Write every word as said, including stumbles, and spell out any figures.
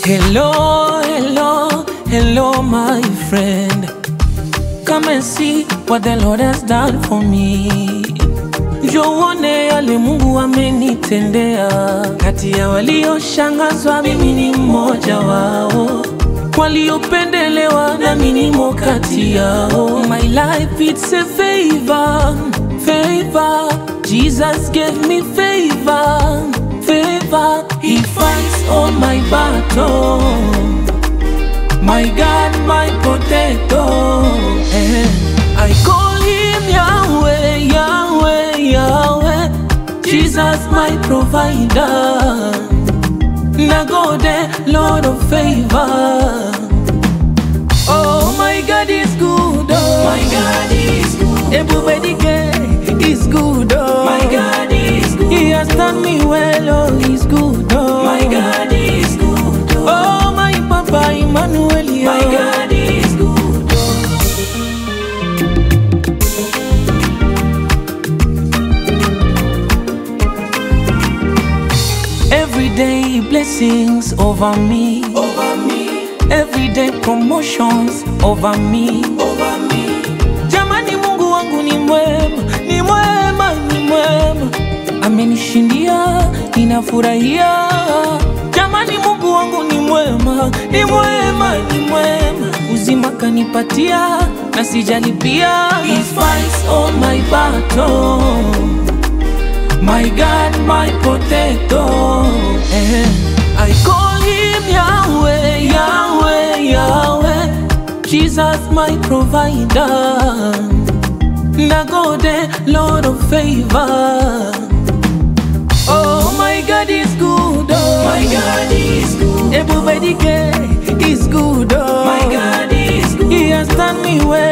Hello, hello, hello my friend. Come and see what the Lord has done for me. Jowone yale Mungu amenitendea. Kati ya walioshangazwa mimi ni mmoja wao, waliopendelewa nami nimo kati yao. My life it's a favor, favor. Jesus gave me favor, favor. He fights all my battle. My God, my protector. eh. I call him Yahweh, Yahweh, Yahweh. Jesus my provider. Nagode, Lord of favor. Oh, my God is good. Oh, My God is good. everybody is good. Oh, My God is good. He has done me well. Oh, he's good. Oh, My God is good. Oh, my Papa Emmanuel. My God is good. Every day blessings over me, Over me, every day promotions over me. over me. Jamani, Mungu wangu ni mwema, ni mwema, ni mwema. Amenishindia, ninafurahia. Jamani, Mungu wangu ni mwema, ni mwema, ni mwema. Uzima kanipatia na sijalipia. He fights all my battle. My God, my protector. eh. I call him Yahweh, Yahweh, Yahweh. Jesus my provider. Nagode, Lord of favor. Oh, my God is good. Oh, My God is good. everybody is good. Oh, My God is good. He has done me well.